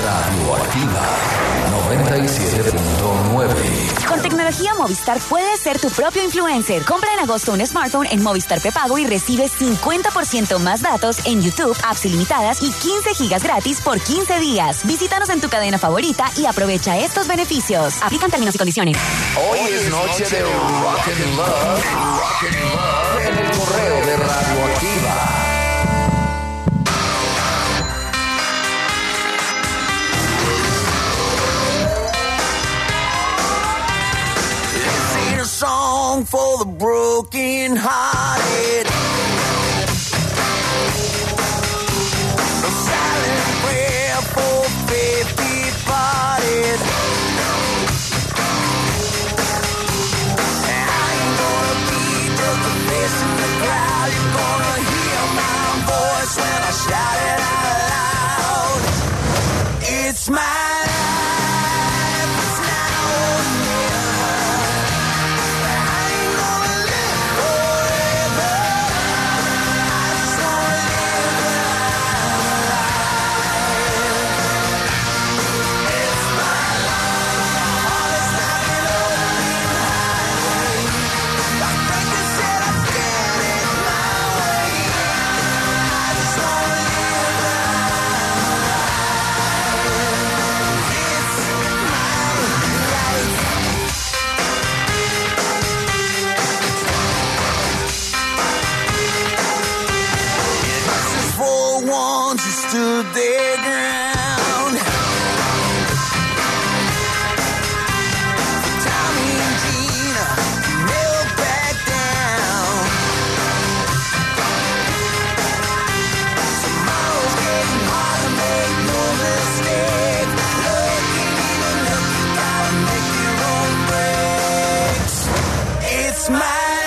Radioactiva 97.9. Con tecnología Movistar puedes ser tu propio influencer. Compra en agosto un smartphone en Movistar Prepago y recibe 50% más datos en YouTube, apps ilimitadas y 15 gigas gratis por 15 días. Visítanos en tu cadena favorita y aprovecha estos beneficios. Aplican términos y condiciones. Hoy es noche de Rock and Love. En el correo de Radioactiva. Song for the broken hearted, a silent prayer for faith departed. I ain't gonna be just a face in the crowd. You're gonna hear my voice when I shout it out loud. It's my stood their ground. Tommy and Gina never back down. Tomorrow's getting hard to make no mistake. Looking even look, you gotta make your own breaks. It's my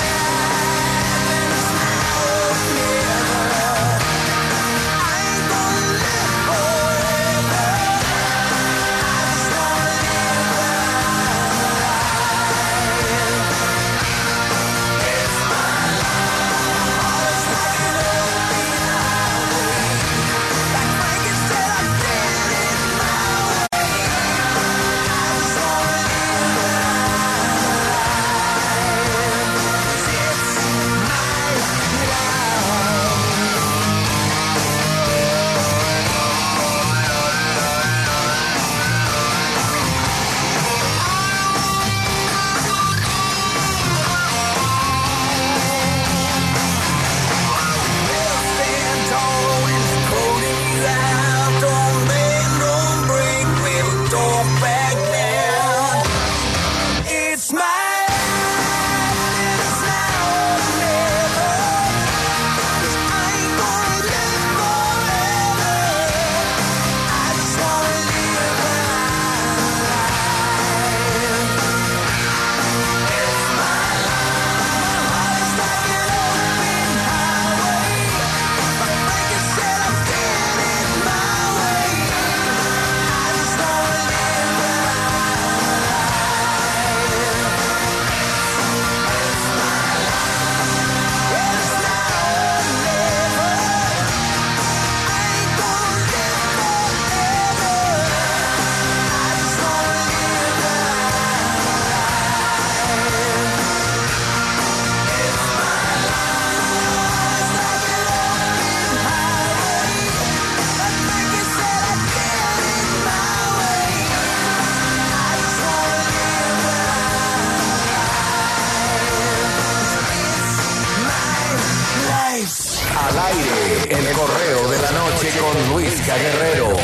El correo de la noche con Luisca Guerrero.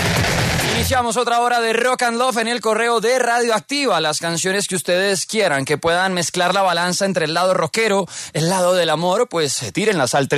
Iniciamos otra hora de Rock and Love en el correo de Radioactiva. Las canciones que ustedes quieran, que puedan mezclar la balanza entre el lado rockero, el lado del amor, pues tírenlas al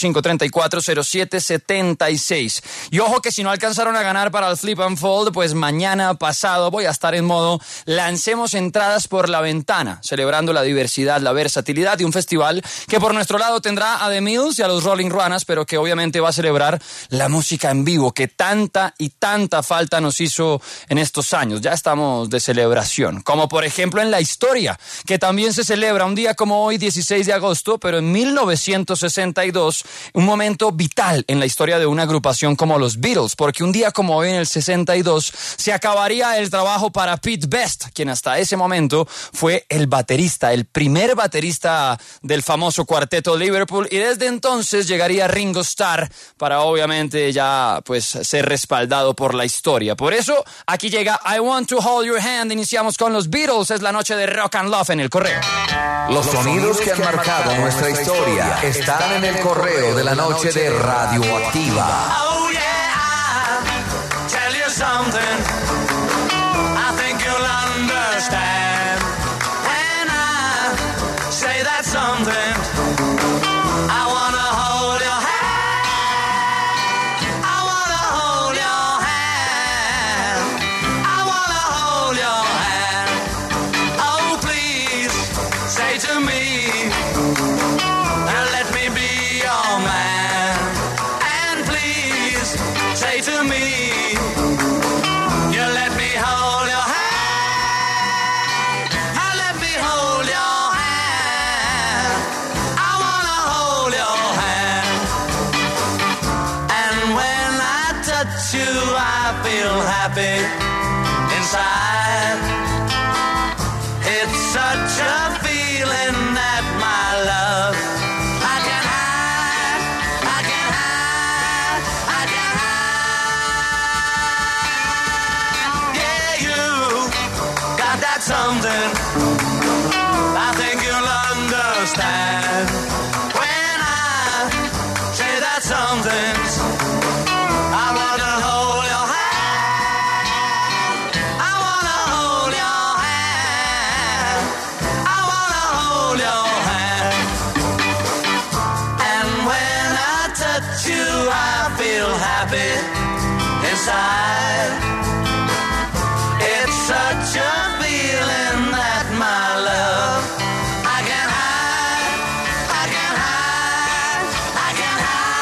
305-3407-76. Y ojo que si no alcanzaron a ganar para el Flip and Fold, pues mañana pasado voy a estar en modo Lancemos Entradas por la Ventana, celebrando la diversidad, la versatilidad de un festival que por nuestro lado tendrá a The Mills y a los Rolling Ruanas, pero que obviamente va a celebrar la música en vivo, que tanta y tanta falta nos hizo en estos años. Ya estamos de celebración, como por ejemplo en la historia, que también se celebra un día como hoy, 16 de agosto, pero en 1962, un momento vital en la historia de una agrupación como los Beatles, porque un día como hoy en el 62 se acabaría el trabajo para Pete Best, quien hasta ese momento fue el baterista, el primer baterista del famoso cuarteto Liverpool, y desde entonces llegaría Ringo Starr para obviamente ya pues ser respaldado por la historia. Por eso aquí llega I Want to Hold Your Hand. Iniciamos con los Beatles, es la noche de Rock and Love en el correo. Los sonidos que han marcado nuestra historia están en el correo de la noche de Radioactiva. Oh yeah, I'll tell you something I think you'll understand when I say that something. I wanna hold your hand, I wanna hold your hand, I wanna hold your hand. Oh please, say to me, let me be your man. And please, say to me, you let me hold your hand, let me hold your hand, I wanna hold your hand. And when I touch you, I feel happy inside. It's such a feeling that my love I can hide, I can hide, I can hide. Yeah, you got that something I think you'll understand when I say that something. I wanna hold your hand, I wanna hold your hand, I wanna hold your hand. And when I touch you, I feel happy inside. It's such a feeling that my love I can hide, I can hide, I can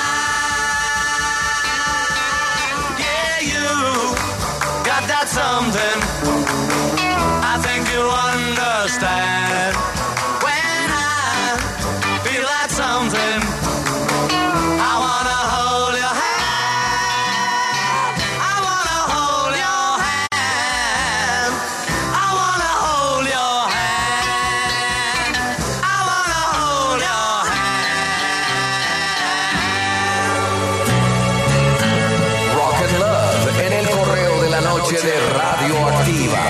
hide. Yeah, you got that something I think you understand when I feel that something. I wanna hold your hand, I wanna hold your hand, I wanna hold your hand, I wanna hold your hand. Rock and Love en el correo de la noche de Radioactiva.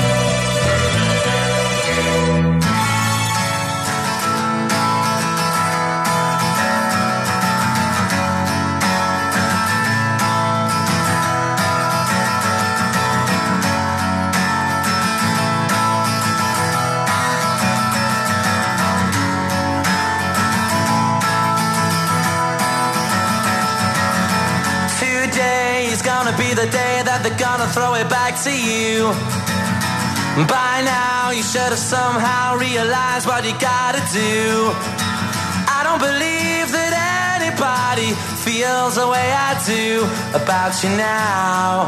Today is gonna be the day that they're gonna throw it back to you. By now you should have somehow realized what you gotta do. I don't believe that anybody feels the way I do about you now.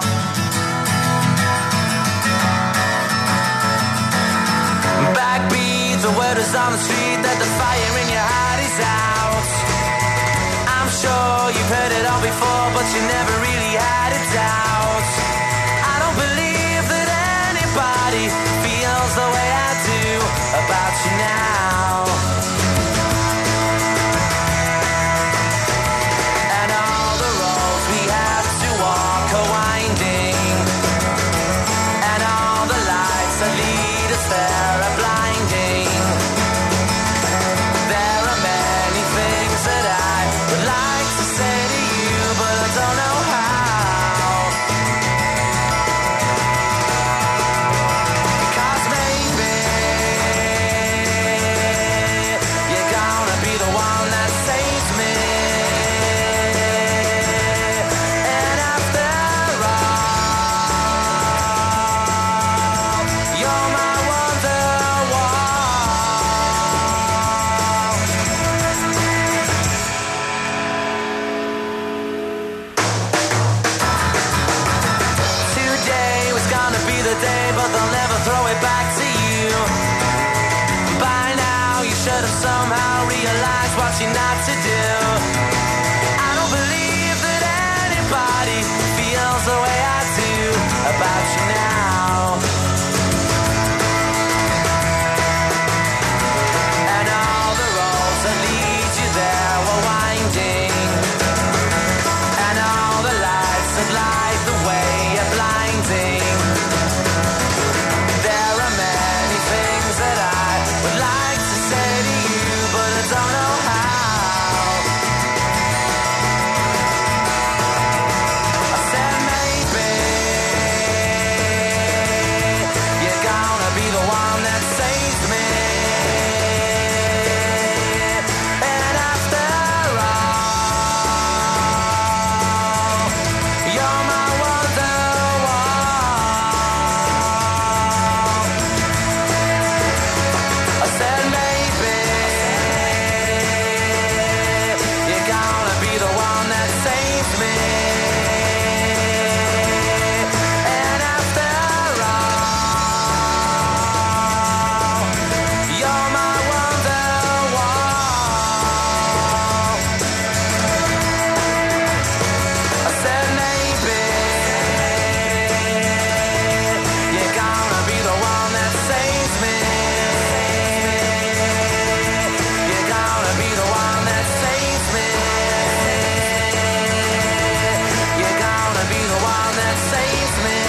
Backbeat, the word is on the street that the fire in your heart is out. I'm sure you've heard it all before, but you never really had a doubt. I don't believe that anybody feels the way I do about you now. And all the roads we have to walk are winding, and all the lights that lead us there are blinding. There are many things that I would like to say to you, but I don't know how. 'Cause maybe the day, but they'll never throw it back to you. By now, you should have somehow realized what you're not to do. I don't believe that anybody feels the way I do about you now. And all the roads that lead you there were winding. And all the lights that light the way are blinding. There are many things that I would like to say to you, but I don't know how. I said maybe you're gonna be the one that saves me. And after all, you're my wonderwall. I said maybe you're gonna be the one that saves me. And after all, you're my wonderwall. I said maybe you're gonna be the one that saves me. You're gonna be the one that saves me. You're gonna be the one that saves me.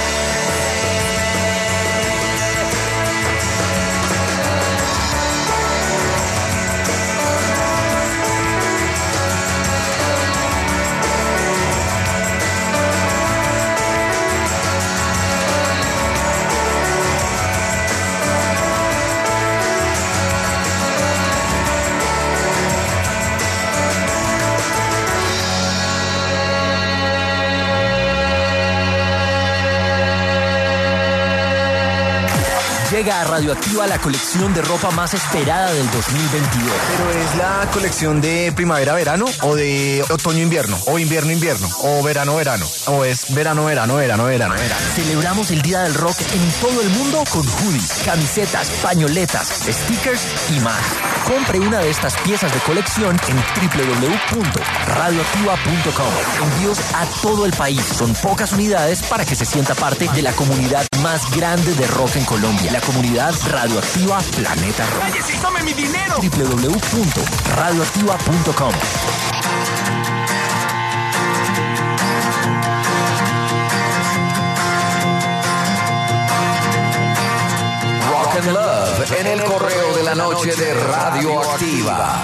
Llega a Radioactiva la colección de ropa más esperada del 2022. ¿Pero es la colección de primavera-verano o de otoño-invierno? ¿O invierno-invierno? ¿O verano-verano? ¿O es verano-verano? Celebramos el Día del Rock en todo el mundo con hoodies, camisetas, pañoletas, stickers y más. Compre una de estas piezas de colección en www.radioactiva.com. Envíos a todo el país. Son pocas unidades para que se sienta parte de la comunidad más grande de rock en Colombia. La comunidad Radioactiva Planeta Rock. ¡Cállese y tome mi dinero! www.radioactiva.com. Rock and Love en el correo de la noche de Radioactiva.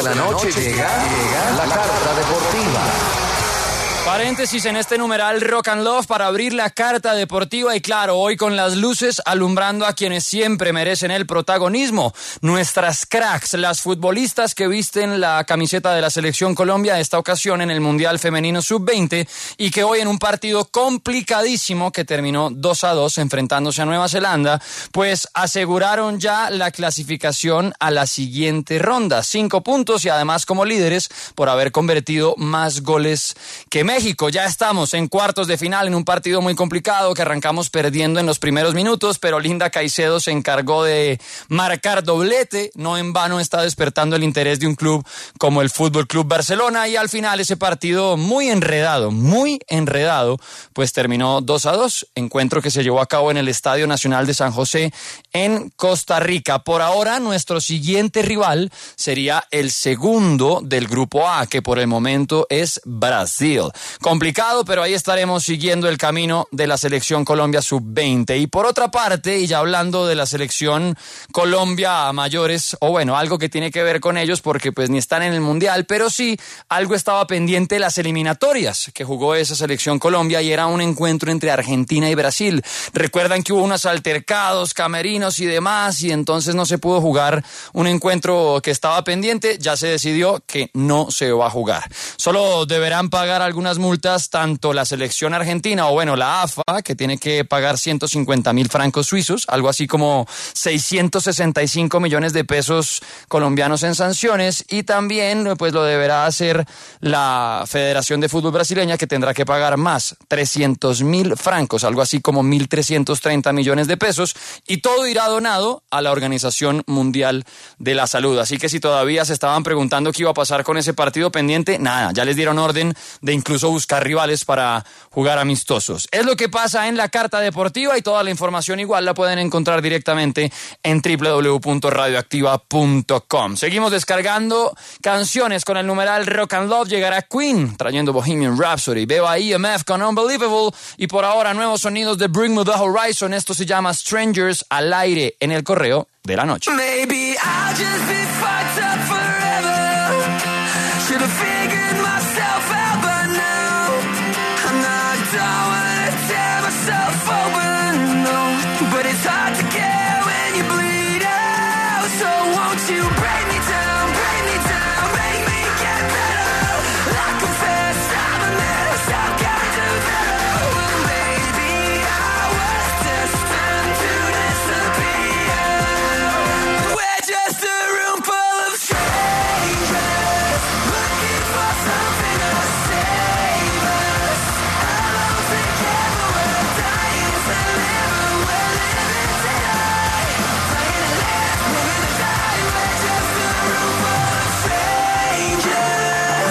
la noche llega la carta deportiva. Paréntesis en este numeral Rock and Love para abrir la carta deportiva y claro, hoy con las luces alumbrando a quienes siempre merecen el protagonismo. Nuestras cracks, las futbolistas que visten la camiseta de la Selección Colombia, esta ocasión en el Mundial Femenino Sub-20 y que hoy en un partido complicadísimo que terminó 2-2 enfrentándose a Nueva Zelanda, pues aseguraron ya la clasificación a la siguiente ronda. 5 puntos y además como líderes por haber convertido más goles que México. Ya estamos en cuartos de final en un partido muy complicado que arrancamos perdiendo en los primeros minutos, pero Linda Caicedo se encargó de marcar doblete. No en vano está despertando el interés de un club como el Fútbol Club Barcelona y al final ese partido muy enredado, pues terminó 2-2, encuentro que se llevó a cabo en el Estadio Nacional de San José en Costa Rica. Por ahora nuestro siguiente rival sería el segundo del grupo A, que por el momento es Brasil. Complicado, pero ahí estaremos siguiendo el camino de la Selección Colombia Sub-20. Y por otra parte, y ya hablando de la Selección Colombia a mayores, o bueno, algo que tiene que ver con ellos porque pues ni están en el Mundial, pero sí, algo estaba pendiente de las eliminatorias que jugó esa Selección Colombia y era un encuentro entre Argentina y Brasil. Recuerdan que hubo unos altercados, camerinos y demás, y entonces no se pudo jugar un encuentro que estaba pendiente. Ya se decidió que no se va a jugar. Solo deberán pagar algunas multas tanto la selección argentina o bueno, la AFA, que tiene que pagar 150.000 francos suizos, algo así como 665 millones de pesos colombianos en sanciones, y también pues lo deberá hacer la Federación de Fútbol Brasileña, que tendrá que pagar más, 300.000 francos, algo así como 1.330 millones de pesos, y todo irá donado a la Organización Mundial de la Salud. Así que si todavía se estaban preguntando qué iba a pasar con ese partido pendiente, nada, ya les dieron orden de incluso buscar rivales para jugar amistosos. Es lo que pasa en la carta deportiva y toda la información igual la pueden encontrar directamente en www.radioactiva.com. Seguimos descargando canciones con el numeral Rock and Love. Llegará Queen trayendo Bohemian Rhapsody. Veo a EMF con Unbelievable y por ahora nuevos sonidos de Bring Me the Horizon. Esto se llama Strangers al aire en el correo de la noche. Maybe I'll just be fucked up forever. Should have figured myself out by now. And I don't wanna tear myself open, no. But it's hard to care when you bleed out. So won't you break me down, make me get better. I confess I'm a mess, I've got to better. Well, maybe I was destined to disappear. We're just a room full of strangers, looking for something to save us. Alone together, we're dying to live, we're living today. Dying to live, living to die. We're just a room full of strangers.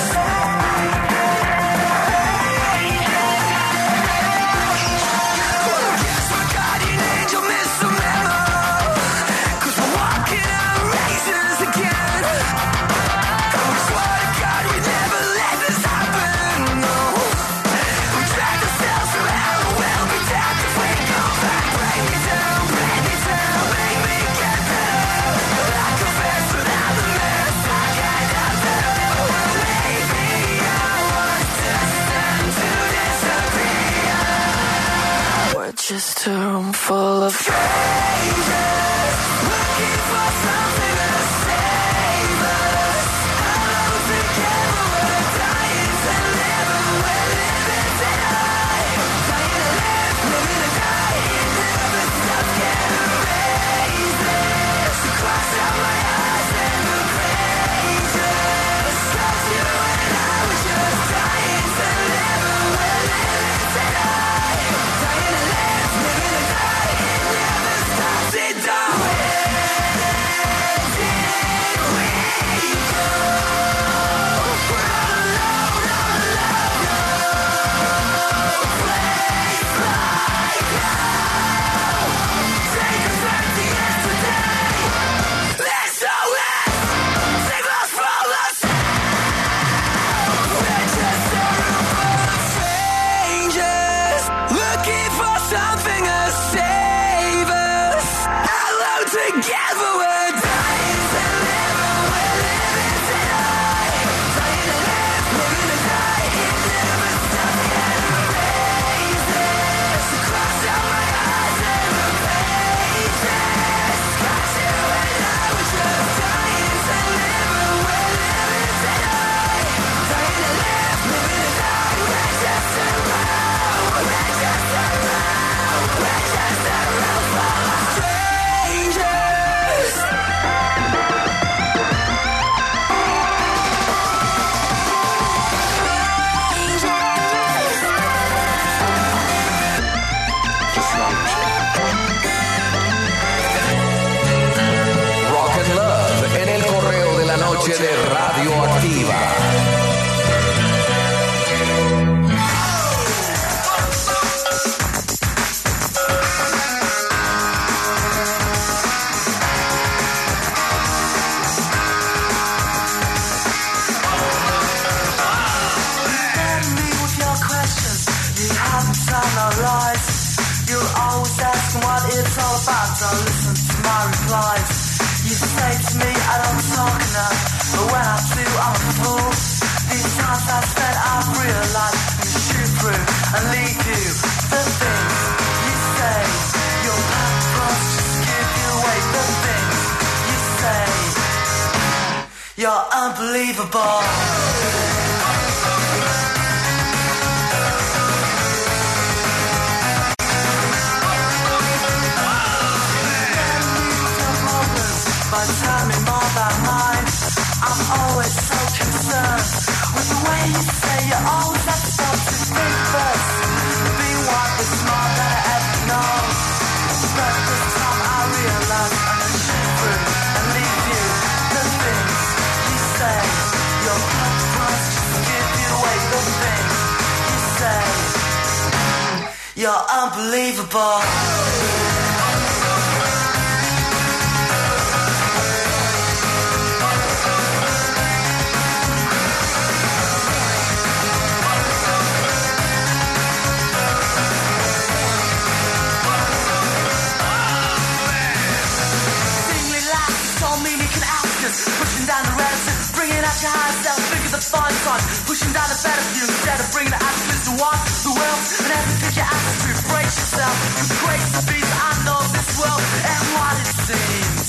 Well, guess my guardian angel missed the memo, 'cause we're walking on razors again. And we swear to God we never let this happen, no. We trapped ourselves around, we'll be damned if we go back. Break me down, make me get better. I confess that I'm a mess, I got better. Maybe I was destined to disappear. We're just a room full of strangers, looking for something to save us. Alone together, we're dying to live, we're living today. Dying to live, living to die. It never stops, can't erase this. Cross out my eyes and the praises. Lost you and I was just dying to live, we're living today. Dying to live, living to die. It never stops, it don't. Where did we go? We're all alone, place like hell. Take us back to yesterday. Let's save us from us. We're just a room full of strangers, looking for something to save us. Alone together, we're dying to live, we're living today. Rock and Love en el correo de la noche de Radioactiva. What it's all about, don't listen to my replies. You say to me I don't talk enough, but when I do I'm a fool. These times I've spent I've realized you shoot through and lead you. The things you say, your past just give you away. The things you say, you're unbelievable. Tell me more about mine. I'm always so concerned with the way you say you always have to stop to think first. Being one is more than I ever know. But this time I realize I'm gonna shoot through and leave you. The things you say, your past just give you away. The things you say, you're unbelievable. Pushing down the relative, bringing out your higher self, figure the fun time. Pushing down the better view instead of bringing the attitudes to want the world. And every pick your attitude, brace yourself. You crazy to be, I know this world and what it seems.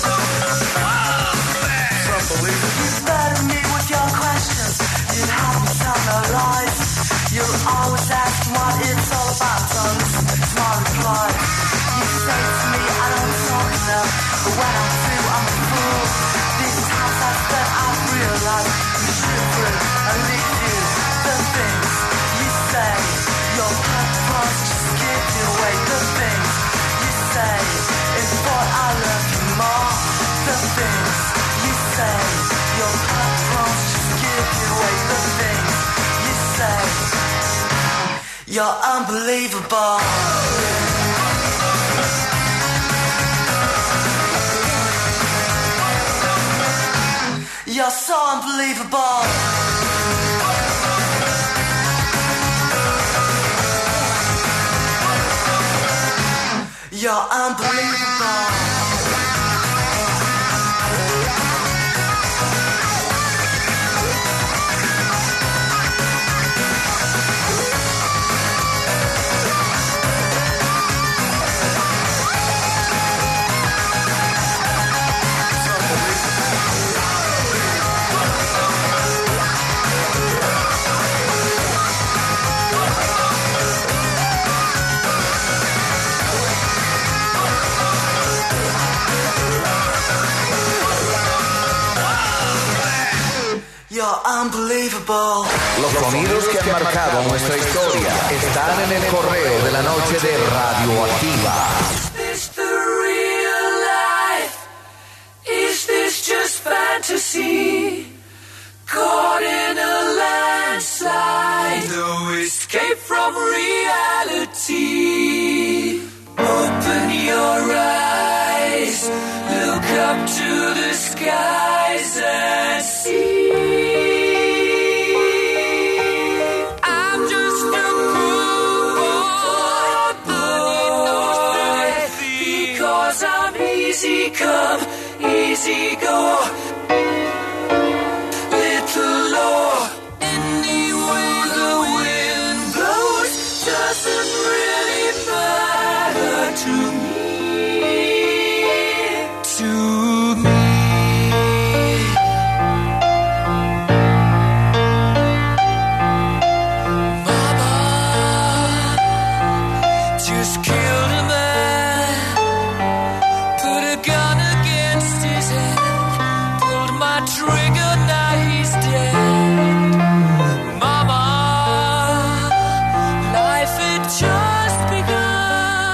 You better me with your questions. You have me tell no lies. You're always asking what it's all about. Don't listen to my replies. You say to me I don't talk enough, but when I do I'm a fool. I've realized you shoot through and leave you. The things you say, your past just give you away. The things you say is what I love you more. The things you say, your past just give you away. The things you say, you're unbelievable. You're so unbelievable. You're unbelievable. Unbelievable. Los sonidos que han marcado nuestra historia están en el correo de la noche de Radioactiva. Is this the real life? Is this just fantasy? Caught in a landslide, no escape from reality. Open your eyes, look up to the skies and see. Easy come, easy go. Little law, any way the wind blows doesn't really matter to me. To me. Mama just killed a man. Trigger, now he's dead. Mama, life had just begun.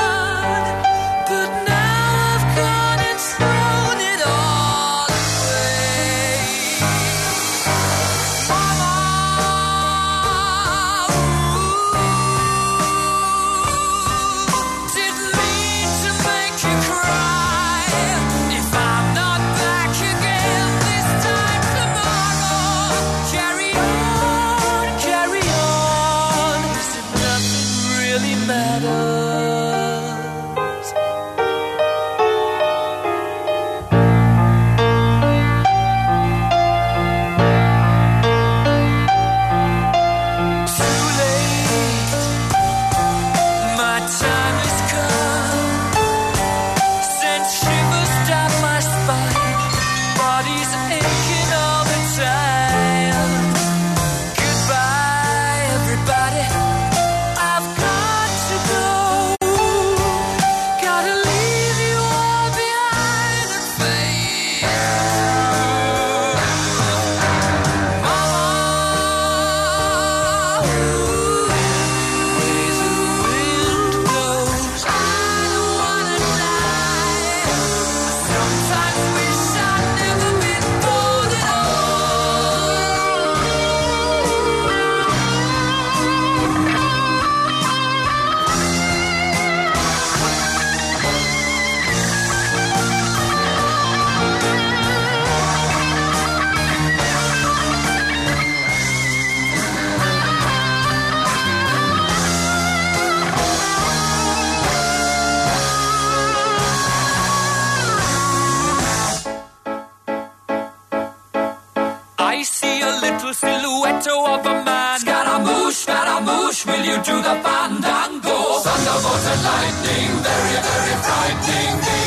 matters. Too late, my time has come. Sent shivers down my spine, body's aching all the time. Goodbye, everybody, I've got to go. Gotta leave you all behind and fade. Mama, ways the wind blows. I don't wanna die. Sometimes wish I'd never been born at I see a little silhouette of a man. Scaramouche, will you do the fandango? Thunderbolt and lightning, very, very frightening me.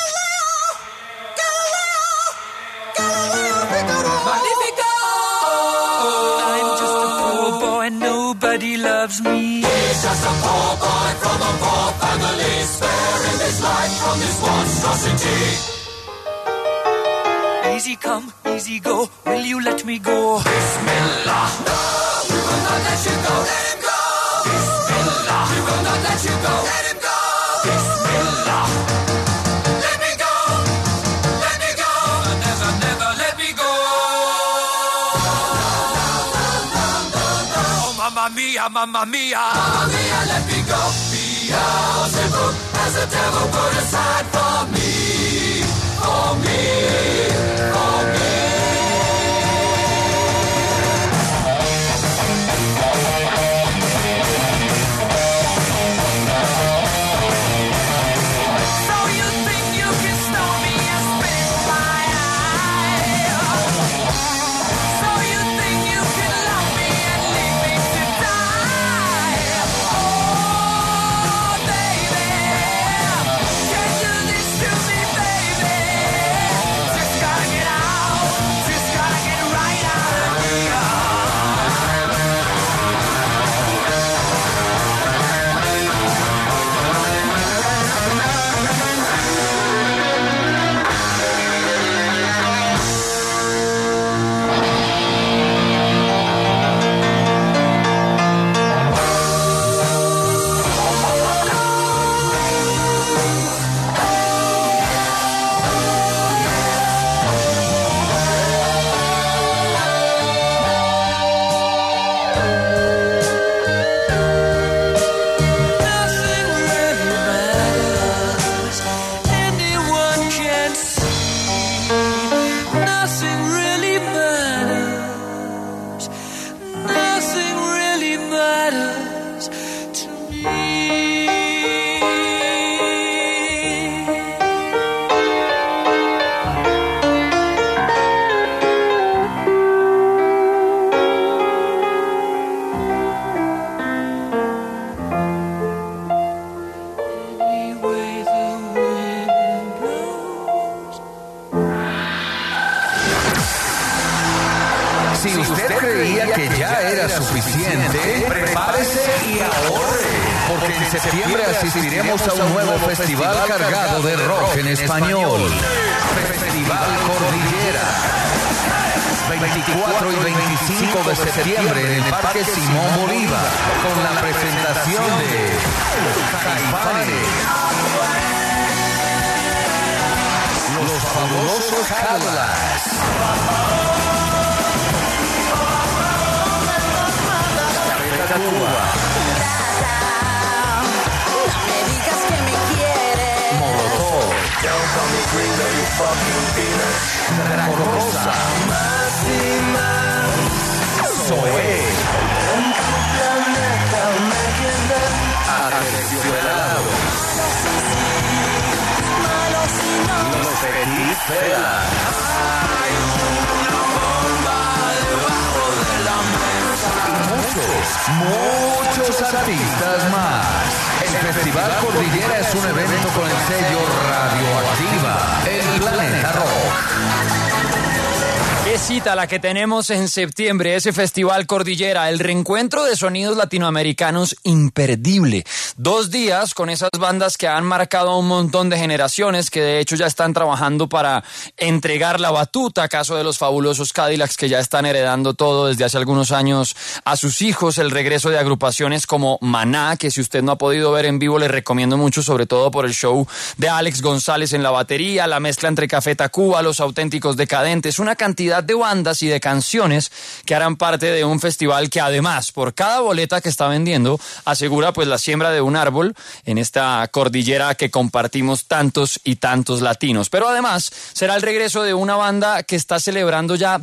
Magnifico! I'm just a poor boy, nobody loves me. He's just a poor boy from a poor family, sparing his life from this monstrosity. Easy come, easy go, will you let me go? Bismillah. No, we will not let you go. Let him go. Bismillah. We will not let you go. Let him go. Bismillah. Let me go. Let me go. Never, never let me go. Oh, mamma mia, mamma mia. Mamma mia, let me go. Beelzebub has the devil put aside for me. For me. For me. So you think you can stop me and spit in my eye? So you think you can love me and leave me to die? Oh, baby, can't do this to me, baby. Just gotta get out, just gotta get right out of here. Nothing really matters. Anyone can see. Nothing really matters. Nothing really matters to me. Any way the wind blows. Si usted creía que ya era suficiente, prepárese y ahorre, porque en septiembre asistiremos a un nuevo festival cargado de rock en español. Festival Cordillera. 24 y 25 de septiembre en el Parque Simón Bolívar, con la presentación de Caifanes, Los Fabulosos Cadillacs, Cuba, No me digas que me quieres. Molotov, Draco Rosa, Zoé, Aterciopelado. Los Petit Felas. Hay una bomba debajo de la mesa. Y muchos artistas más. El Festival Cordillera es un evento con el sello Radioactiva, el Planeta Rock. Qué cita la que tenemos en septiembre, ese Festival Cordillera, el reencuentro de sonidos latinoamericanos imperdible. 2 días con esas bandas que han marcado a un montón de generaciones, que de hecho ya están trabajando para entregar la batuta, caso de los fabulosos Cadillacs, que ya están heredando todo desde hace algunos años a sus hijos. El regreso de agrupaciones como Maná, que si usted no ha podido ver en vivo, les recomiendo mucho, sobre todo por el show de Alex González en la batería, la mezcla entre Café Tacuba, Los Auténticos Decadentes, una cantidad de bandas y de canciones que harán parte de un festival que además por cada boleta que está vendiendo asegura pues la siembra de un árbol en esta cordillera que compartimos tantos y tantos latinos. Pero además será el regreso de una banda que está celebrando ya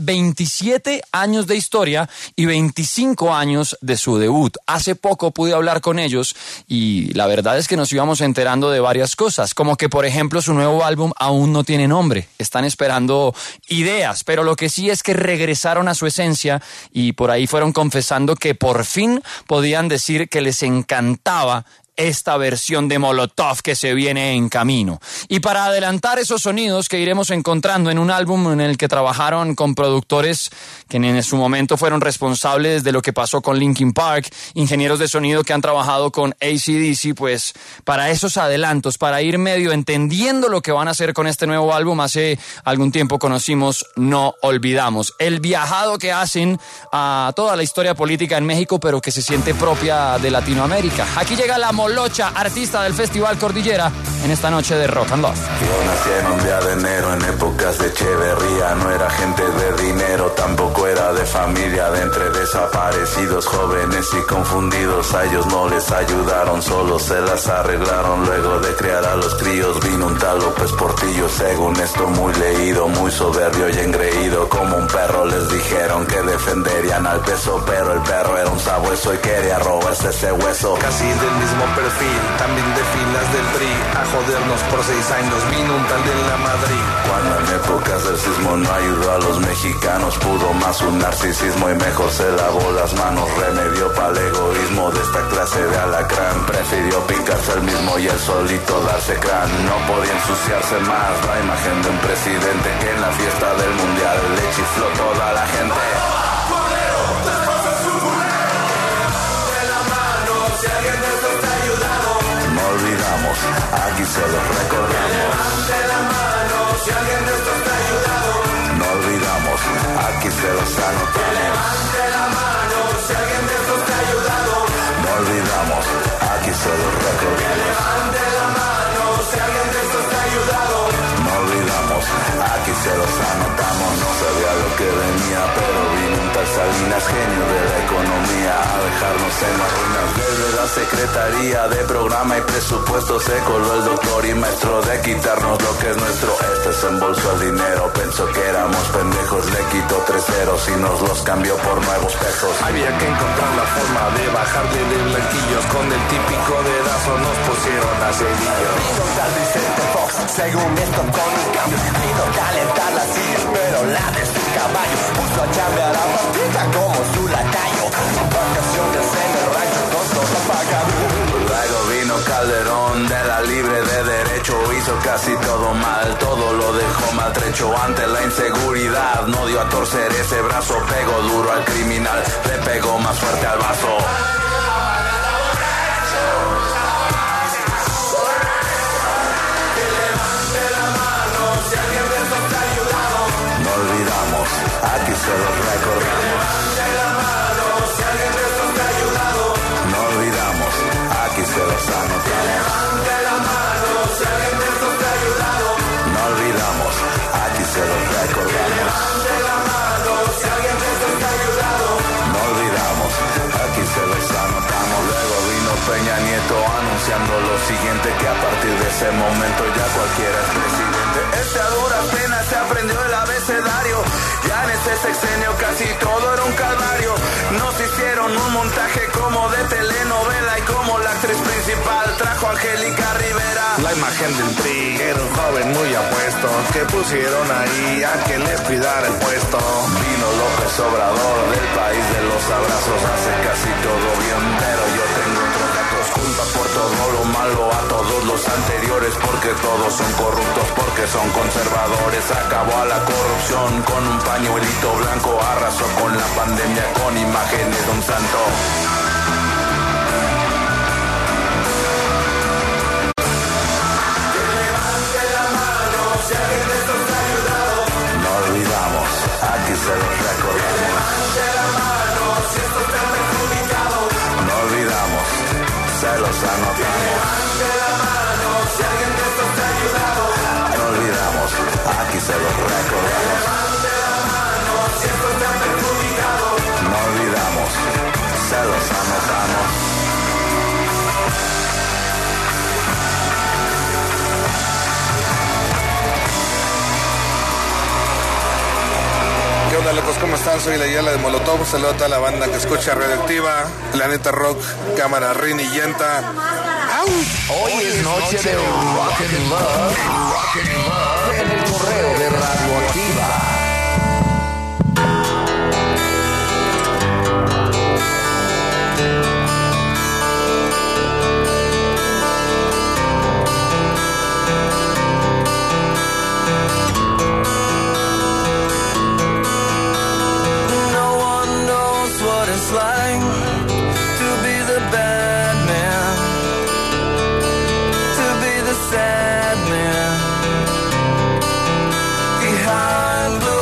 27 años de historia y 25 años de su debut. Hace poco pude hablar con ellos y la verdad es que nos íbamos enterando de varias cosas, como que por ejemplo su nuevo álbum aún no tiene nombre, están esperando ideas, pero lo que sí es que regresaron a su esencia y por ahí fueron confesando que por fin podían decir que les encantaba esta versión de Molotov que se viene en camino. Y para adelantar esos sonidos que iremos encontrando en un álbum en el que trabajaron con productores que en su momento fueron responsables de lo que pasó con Linkin Park, ingenieros de sonido que han trabajado con AC/DC, pues para esos adelantos, para ir medio entendiendo lo que van a hacer con este nuevo álbum, hace algún tiempo conocimos No Olvidamos. El viajado que hacen a toda la historia política en México, pero que se siente propia de Latinoamérica. Aquí llega la Molocha, artista del Festival Cordillera, en esta noche de Rock and Love. Yo nací en un día de enero en épocas de Echeverría. No era gente de dinero, tampoco era de familia. De entre desaparecidos, jóvenes y confundidos, a ellos no les ayudaron, solo se las arreglaron. Luego de criar a los críos vino un tal López Portillo. Según esto muy leído, muy soberbio y engreído. Como un perro les dijeron que defenderían al peso, pero el perro era un sabueso y quería robarse ese hueso. Casi del mismo perfil, también de filas del PRI. A jodernos por 6 años vino un tal de la Madrid. Cuando en épocas del sismo no ayudó a los mexicanos, pudo más un narcisismo y mejor se lavó las manos. Remedio para el egoísmo de esta clase de alacrán. Prefirió picarse el mismo y el solito darse crán. No podía ensuciarse más la imagen de un presidente que en la fiesta del mundial le chifló toda la gente. Aquí se los recordamos. Levante la mano si alguien de estos te ha ayudado. No olvidamos, aquí se los anotamos. Levante la mano si alguien de estos te ha ayudado. No olvidamos, aquí se los recordamos. Levante la mano si alguien de estos te ha ayudado. No olvidamos, aquí se los anotamos. No sabía lo que venía, pero vino un tal Salinas, genio de la economía, a dejarnos en las ruinas. Desde la Secretaría de Programa y Presupuesto se coló el doctor y maestro de quitarnos lo que es nuestro. Este se embolsó el dinero, pensó que éramos pendejos, le quitó 3 ceros y nos los cambió por nuevos pesos. Había que encontrar la forma de bajarle de blanquillos. Con el típico dedazo nos pusieron a cedillo. Vino tal Vicente Fox, según esto con un cambio. Vino calentar las sillas, pero la de su caballo puso a chambear a Patricia como su lacayo. Vacaciones en el rancho con todo pagado. Luego vino Calderón de la Libre de Derecho, hizo casi todo mal, todo lo dejó maltrecho. Ante la inseguridad no dio a torcer ese brazo, pegó duro al criminal, le pegó más fuerte al vaso. No olvidamos, aquí se los recordamos. No olvidamos, aquí se los anotamos. No olvidamos, aquí se los recordamos. No olvidamos, aquí se los anotamos. Luego vino Peña Nieto anunciando lo siguiente, que a partir de ese momento ya cualquiera es presidente. Este a duras penas se aprendió el abecedario. Ya en ese sexenio casi todo era un calvario. Nos hicieron un montaje como de telenovela y como la actriz principal Angélica Rivera. La imagen del PRI era un joven muy apuesto que pusieron ahí a que les cuidara el puesto. Vino López Obrador del país de los abrazos, hace casi todo bien, pero yo tengo otros datos. Culpa por todo lo malo a todos los anteriores, porque todos son corruptos, porque son conservadores. Acabó a la corrupción con un pañuelito blanco, arrasó con la pandemia con imágenes de un santo. Aquí se los recordamos. No olvidamos, se los anotamos. No olvidamos, aquí se los recordamos. No olvidamos, se los anotamos. ¿Qué onda, locos? ¿Cómo están? Soy la Yala de Molotov. Saludo a toda la banda que escucha Radioactiva, Planeta Rock, Cámara Rin y Llanta. Hoy es noche de Rock and Love en el correo de Radioactiva. Like to be the bad man, to be the sad man behind blue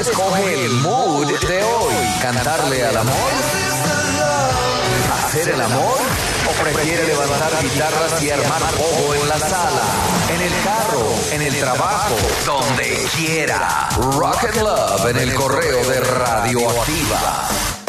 escoge el mood de hoy. ¿Cantarle al amor? ¿Hacer el amor? ¿O prefiere levantar guitarras y armar pogo en la sala, en el carro, en el trabajo, donde quiera? Rock and Love en el correo de Radioactiva.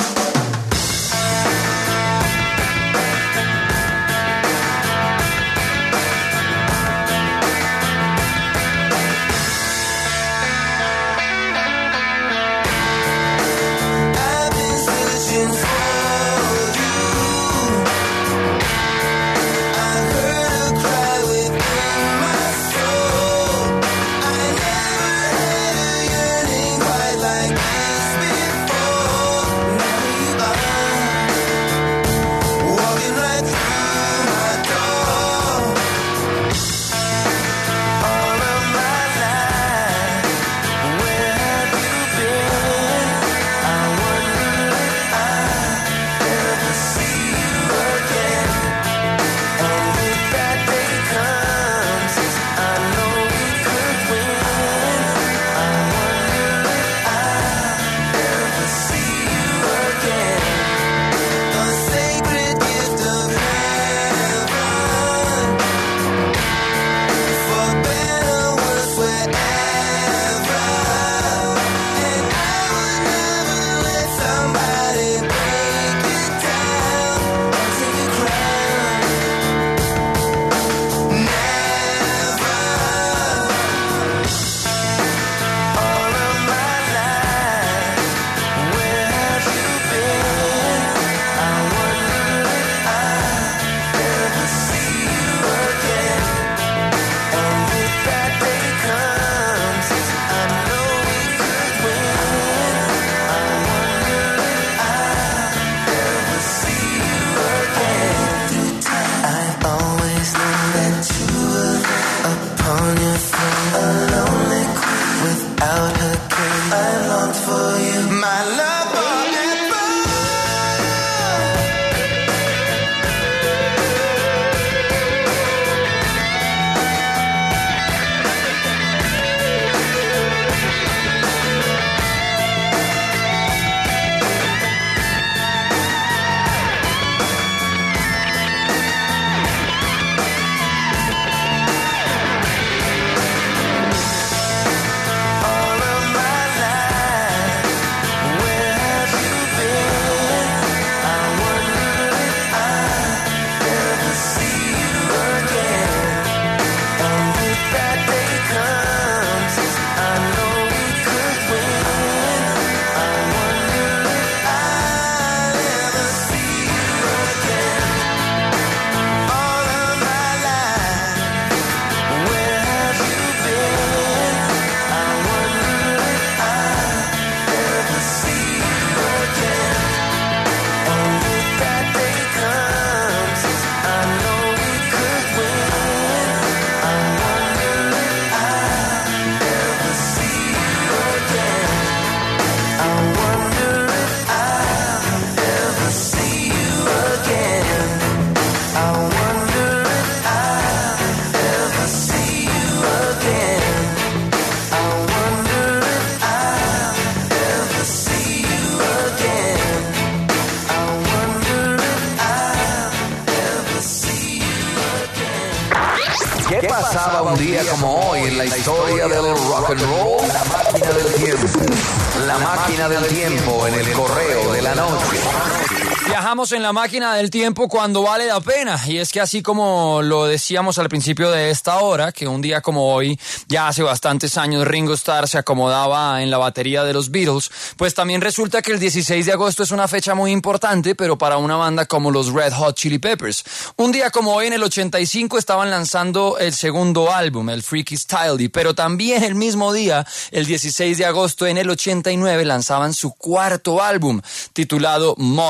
¿Qué pasaba un día como hoy en la historia del rock and roll? La máquina del tiempo. La máquina del tiempo en el correo de la noche. Viajamos en la máquina del tiempo cuando vale la pena, y es que así como lo decíamos al principio de esta hora, que un día como hoy, ya hace bastantes años, Ringo Starr se acomodaba en la batería de los Beatles, pues también resulta que el 16 de agosto es una fecha muy importante, pero para una banda como los Red Hot Chili Peppers. Un día como hoy, en el 85, estaban lanzando el segundo álbum, el Freaky Styley, pero también el mismo día, el 16 de agosto, en el 89, lanzaban su cuarto álbum, titulado Mother's Milk.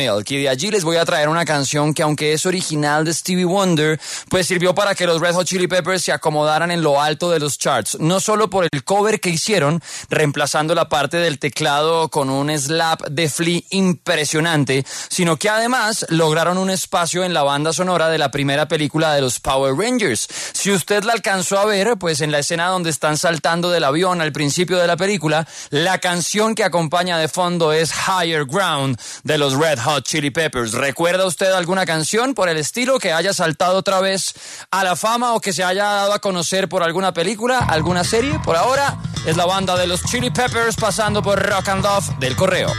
Milk. Y de allí les voy a traer una canción que, aunque es original de Stevie Wonder, pues sirvió para que los Red Hot Chili Peppers se acomodaran en lo alto de los charts. No solo por el cover que hicieron, reemplazando la parte del teclado con un slap de Flea impresionante, sino que además lograron un espacio en la banda sonora de la primera película de los Power Rangers. Si usted la alcanzó a ver, pues en la escena donde están saltando del avión al principio de la película, la canción que acompaña de fondo es Higher Ground de los Red Hot Chili Peppers. ¿Recuerda usted alguna canción por el estilo que haya saltado otra vez a la fama o que se haya dado a conocer por alguna película, alguna serie? Por ahora es la banda de los Chili Peppers pasando por Rock and Love del Correo.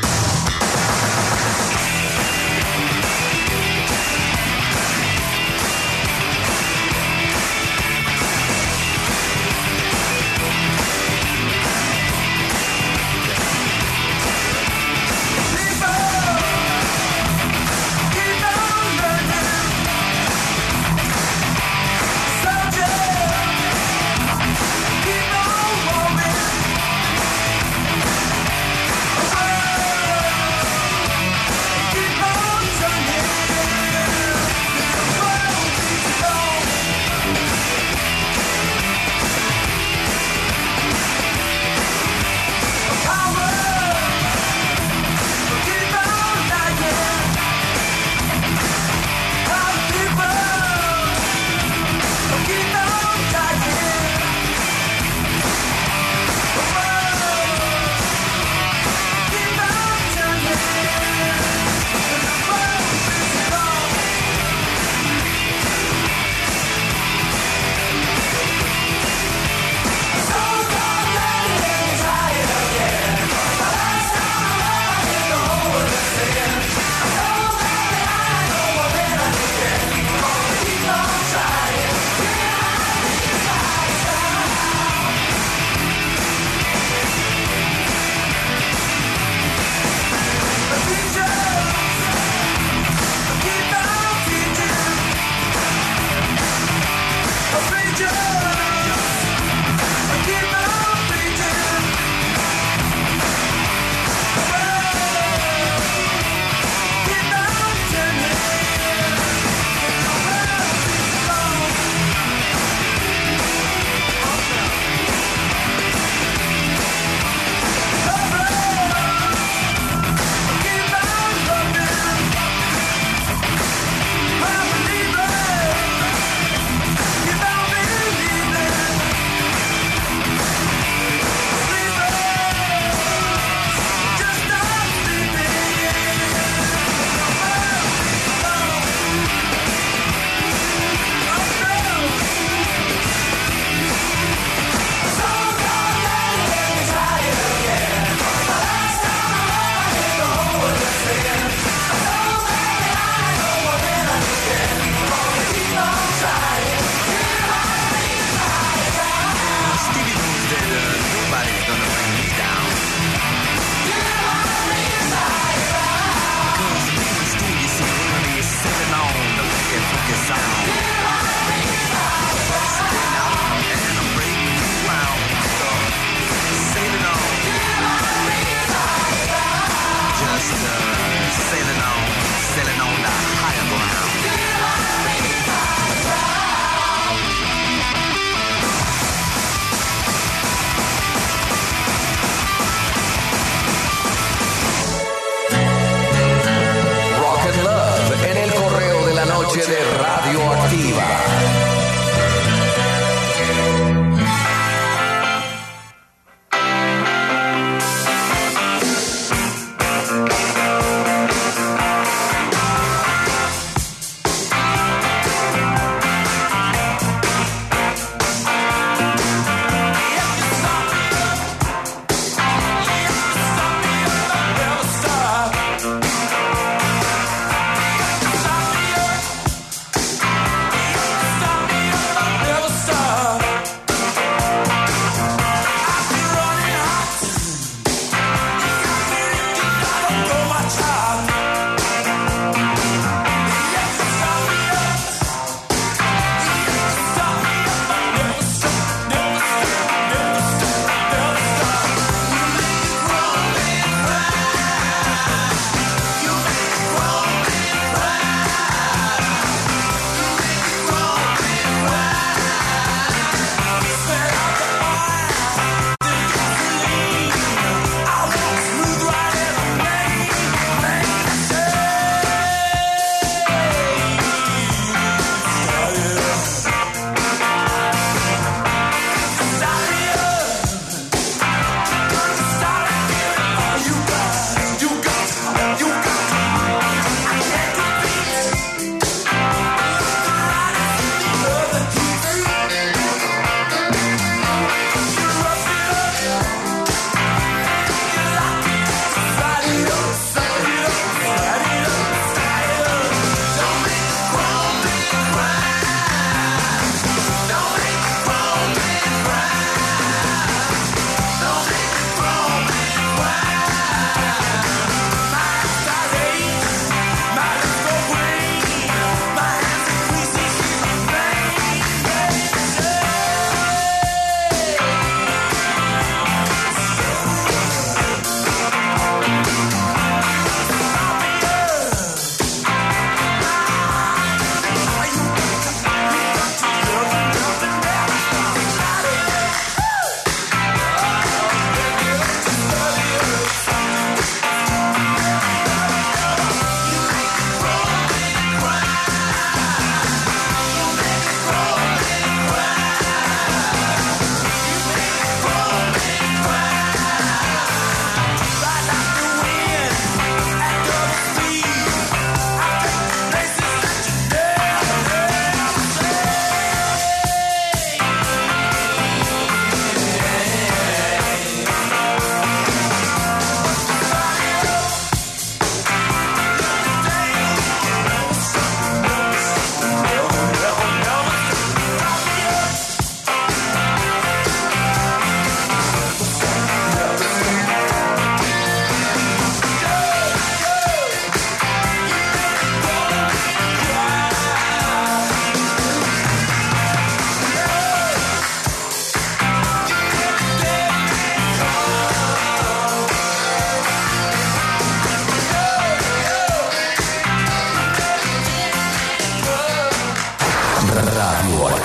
Keep on moving.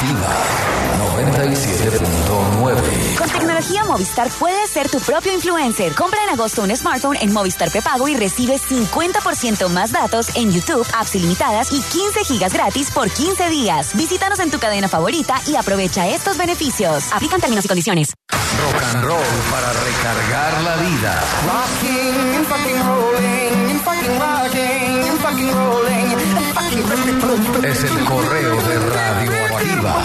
Radioactiva 97.9. Con tecnología Movistar puedes ser tu propio influencer. Compra en agosto un smartphone en Movistar Prepago y recibe 50% más datos en YouTube, apps ilimitadas y 15 gigas gratis por 15 días. Visítanos en tu cadena favorita y aprovecha estos beneficios. Aplican términos y condiciones. Rock and roll para recargar la vida. Rocking and fucking rolling and fucking rocking and fucking rolling and fucking... Es el correo de Radioactiva.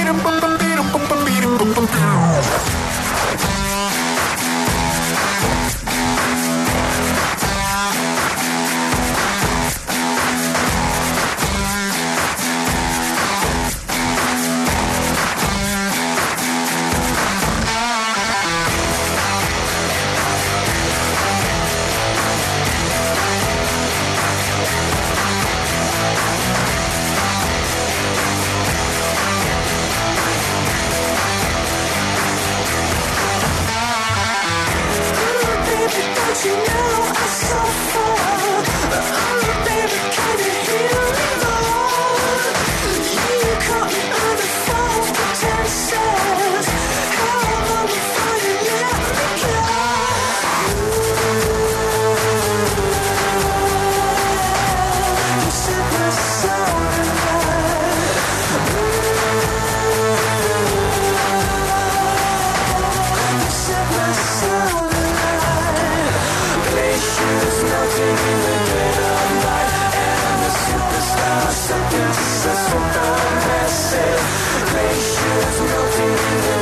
You know I suffer. Oh, baby, can you hear me more? You caught me under false pretenses. How long before you let me go? You set my soul alight. You set my soul alight. Glaciers melting in the dead of night, and the superstar synthesis from the massive. Glaciers melting in the